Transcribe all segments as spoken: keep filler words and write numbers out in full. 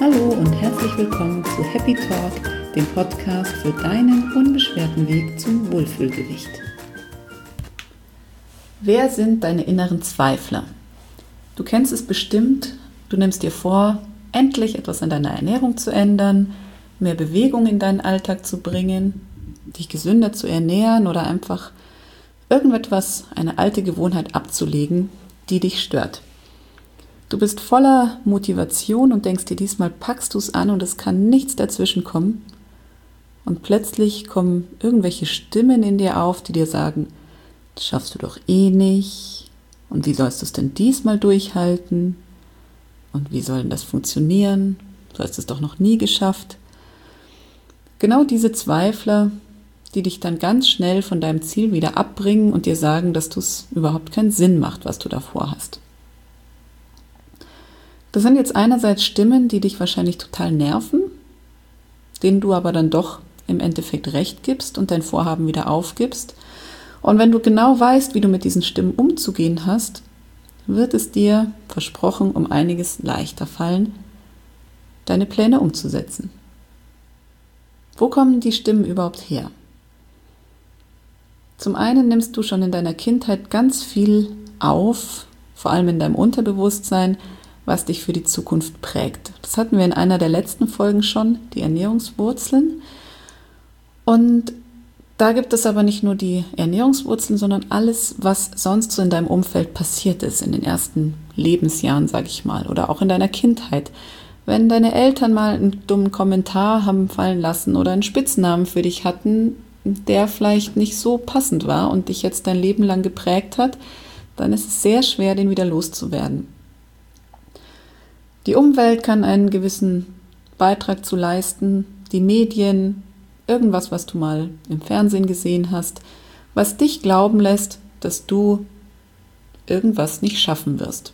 Hallo und herzlich willkommen zu Happy Talk, dem Podcast für deinen unbeschwerten Weg zum Wohlfühlgewicht. Wer sind deine inneren Zweifler? Du kennst es bestimmt, du nimmst dir vor, endlich etwas an deiner Ernährung zu ändern, mehr Bewegung in deinen Alltag zu bringen, dich gesünder zu ernähren oder einfach irgendetwas, eine alte Gewohnheit abzulegen, die dich stört. Du bist voller Motivation und denkst dir, diesmal packst du es an und es kann nichts dazwischen kommen. Und plötzlich kommen irgendwelche Stimmen in dir auf, die dir sagen, das schaffst du doch eh nicht. Und wie sollst du es denn diesmal durchhalten? Und wie soll denn das funktionieren? Du hast es doch noch nie geschafft. Genau diese Zweifler, die dich dann ganz schnell von deinem Ziel wieder abbringen und dir sagen, dass es überhaupt keinen Sinn macht, was du davor hast. Das sind jetzt einerseits Stimmen, die dich wahrscheinlich total nerven, denen du aber dann doch im Endeffekt recht gibst und dein Vorhaben wieder aufgibst. Und wenn du genau weißt, wie du mit diesen Stimmen umzugehen hast, wird es dir, versprochen, um einiges leichter fallen, deine Pläne umzusetzen. Wo kommen die Stimmen überhaupt her? Zum einen nimmst du schon in deiner Kindheit ganz viel auf, vor allem in deinem Unterbewusstsein, was dich für die Zukunft prägt. Das hatten wir in einer der letzten Folgen schon, die Ernährungswurzeln. Und da gibt es aber nicht nur die Ernährungswurzeln, sondern alles, was sonst so in deinem Umfeld passiert ist, in den ersten Lebensjahren, sage ich mal, oder auch in deiner Kindheit. Wenn deine Eltern mal einen dummen Kommentar haben fallen lassen oder einen Spitznamen für dich hatten, der vielleicht nicht so passend war und dich jetzt dein Leben lang geprägt hat, dann ist es sehr schwer, den wieder loszuwerden. Die Umwelt kann einen gewissen Beitrag zu leisten, die Medien, irgendwas, was du mal im Fernsehen gesehen hast, was dich glauben lässt, dass du irgendwas nicht schaffen wirst.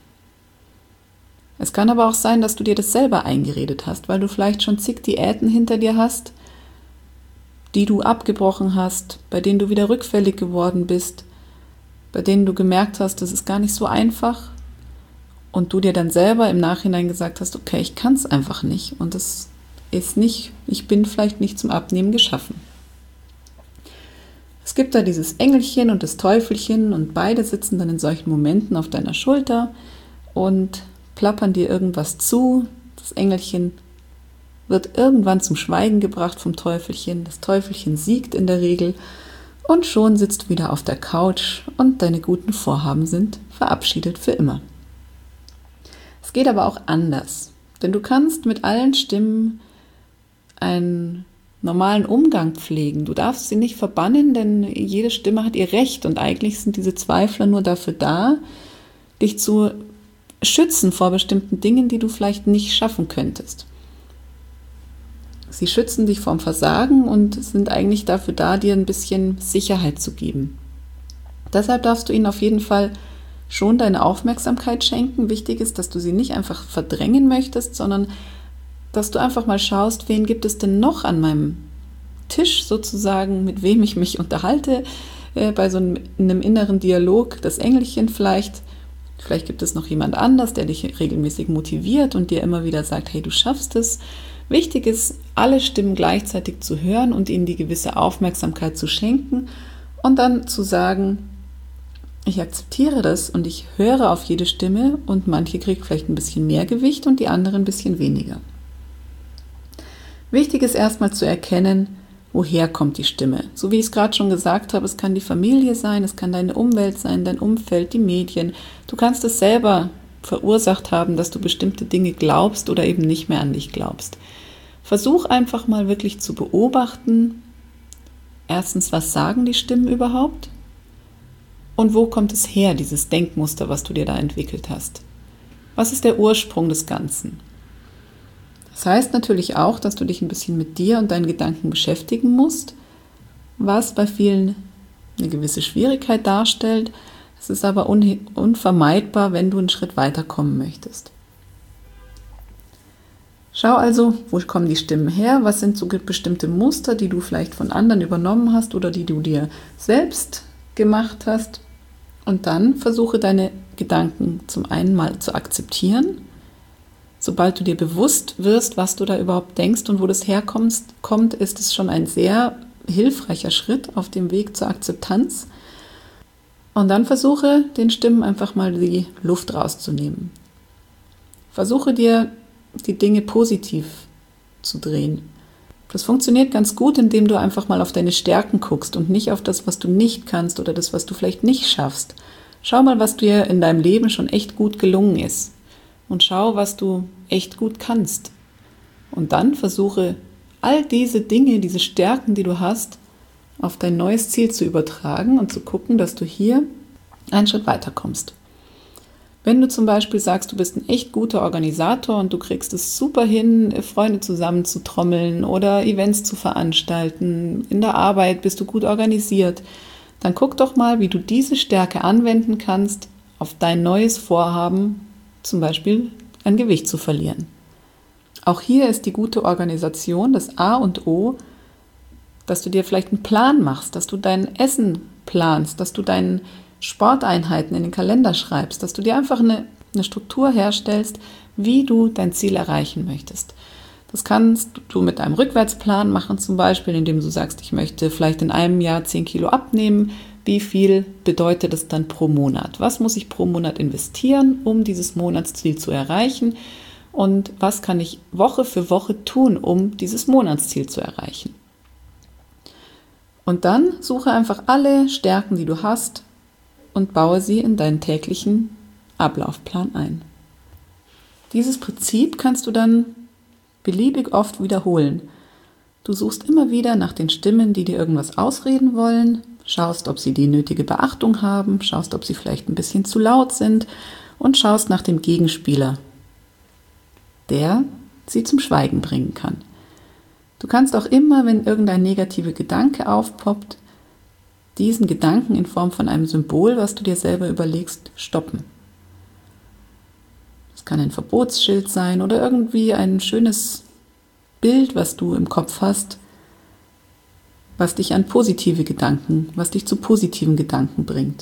Es kann aber auch sein, dass du dir das selber eingeredet hast, weil du vielleicht schon zig Diäten hinter dir hast, die du abgebrochen hast, bei denen du wieder rückfällig geworden bist, bei denen du gemerkt hast, das ist gar nicht so einfach. Und du dir dann selber im Nachhinein gesagt hast, okay, ich kann es einfach nicht und es ist nicht, ich bin vielleicht nicht zum Abnehmen geschaffen. Es gibt da dieses Engelchen und das Teufelchen und beide sitzen dann in solchen Momenten auf deiner Schulter und plappern dir irgendwas zu. Das Engelchen wird irgendwann zum Schweigen gebracht vom Teufelchen. Das Teufelchen siegt in der Regel und schon sitzt du wieder auf der Couch und deine guten Vorhaben sind verabschiedet für immer. Es geht aber auch anders, denn du kannst mit allen Stimmen einen normalen Umgang pflegen. Du darfst sie nicht verbannen, denn jede Stimme hat ihr Recht und eigentlich sind diese Zweifler nur dafür da, dich zu schützen vor bestimmten Dingen, die du vielleicht nicht schaffen könntest. Sie schützen dich vorm Versagen und sind eigentlich dafür da, dir ein bisschen Sicherheit zu geben. Deshalb darfst du ihnen auf jeden Fall schon deine Aufmerksamkeit schenken. Wichtig ist, dass du sie nicht einfach verdrängen möchtest, sondern dass du einfach mal schaust, wen gibt es denn noch an meinem Tisch sozusagen, mit wem ich mich unterhalte, äh, bei so einem, einem inneren Dialog, das Engelchen vielleicht. Vielleicht gibt es noch jemand anders, der dich regelmäßig motiviert und dir immer wieder sagt, hey, du schaffst es. Wichtig ist, alle Stimmen gleichzeitig zu hören und ihnen die gewisse Aufmerksamkeit zu schenken und dann zu sagen, ich akzeptiere das und ich höre auf jede Stimme und manche kriegt vielleicht ein bisschen mehr Gewicht und die andere ein bisschen weniger. Wichtig ist erstmal zu erkennen, woher kommt die Stimme. So wie ich es gerade schon gesagt habe, es kann die Familie sein, es kann deine Umwelt sein, dein Umfeld, die Medien. Du kannst es selber verursacht haben, dass du bestimmte Dinge glaubst oder eben nicht mehr an dich glaubst. Versuch einfach mal wirklich zu beobachten, erstens, was sagen die Stimmen überhaupt? Und wo kommt es her, dieses Denkmuster, was du dir da entwickelt hast? Was ist der Ursprung des Ganzen? Das heißt natürlich auch, dass du dich ein bisschen mit dir und deinen Gedanken beschäftigen musst, was bei vielen eine gewisse Schwierigkeit darstellt. Es ist aber un- unvermeidbar, wenn du einen Schritt weiterkommen möchtest. Schau also, wo kommen die Stimmen her? Was sind so bestimmte Muster, die du vielleicht von anderen übernommen hast oder die du dir selbst gemacht hast? Und dann versuche deine Gedanken zum einen mal zu akzeptieren, Sobald du dir bewusst wirst, was du da überhaupt denkst und wo das herkommt, kommt, ist es schon ein sehr hilfreicher Schritt auf dem Weg zur Akzeptanz. Und dann versuche, den Stimmen einfach mal die Luft rauszunehmen. Versuche dir, die Dinge positiv zu drehen. Das funktioniert ganz gut, indem du einfach mal auf deine Stärken guckst und nicht auf das, was du nicht kannst oder das, was du vielleicht nicht schaffst. Schau mal, was dir in deinem Leben schon echt gut gelungen ist. Und schau, was du echt gut kannst. Und dann versuche, all diese Dinge, diese Stärken, die du hast, auf dein neues Ziel zu übertragen und zu gucken, dass du hier einen Schritt weiterkommst. Wenn du zum Beispiel sagst, du bist ein echt guter Organisator und du kriegst es super hin, Freunde zusammenzutrommeln oder Events zu veranstalten, in der Arbeit bist du gut organisiert, dann guck doch mal, wie du diese Stärke anwenden kannst auf dein neues Vorhaben, zum Beispiel an Gewicht zu verlieren. Auch hier ist die gute Organisation das A und O, dass du dir vielleicht einen Plan machst, dass du dein Essen planst, dass du deine Sporteinheiten in den Kalender schreibst, dass du dir einfach eine, eine Struktur herstellst, wie du dein Ziel erreichen möchtest. Das kannst du mit einem Rückwärtsplan machen, zum Beispiel, indem du sagst, ich möchte vielleicht in einem Jahr zehn Kilo abnehmen. Wie viel bedeutet das dann pro Monat? Was muss ich pro Monat investieren, um dieses Monatsziel zu erreichen? Und was kann ich Woche für Woche tun, um dieses Monatsziel zu erreichen? Und dann suche einfach alle Stärken, die du hast und baue sie in deinen täglichen Ablaufplan ein. Dieses Prinzip kannst du dann beliebig oft wiederholen. Du suchst immer wieder nach den Stimmen, die dir irgendwas ausreden wollen, schaust, ob sie die nötige Beachtung haben, schaust, ob sie vielleicht ein bisschen zu laut sind und schaust nach dem Gegenspieler, der sie zum Schweigen bringen kann. Du kannst auch immer, wenn irgendein negativer Gedanke aufpoppt, diesen Gedanken in Form von einem Symbol, was du dir selber überlegst, stoppen. Es kann ein Verbotsschild sein oder irgendwie ein schönes Bild, was du im Kopf hast, was dich an positive Gedanken, was dich zu positiven Gedanken bringt.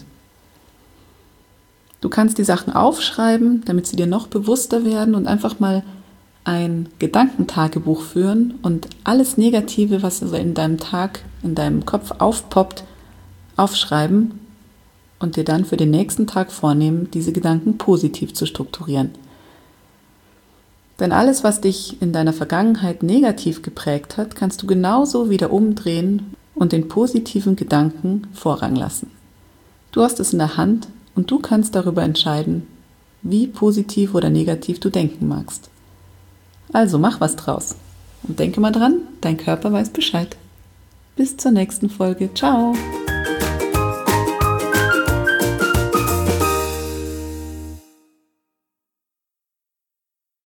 Du kannst die Sachen aufschreiben, damit sie dir noch bewusster werden und einfach mal ein Gedankentagebuch führen und alles Negative, was also in deinem Tag, in deinem Kopf aufpoppt, aufschreiben und dir dann für den nächsten Tag vornehmen, diese Gedanken positiv zu strukturieren. Denn alles, was dich in deiner Vergangenheit negativ geprägt hat, kannst du genauso wieder umdrehen und den positiven Gedanken Vorrang lassen. Du hast es in der Hand und du kannst darüber entscheiden, wie positiv oder negativ du denken magst. Also mach was draus und denke mal dran, dein Körper weiß Bescheid. Bis zur nächsten Folge. Ciao!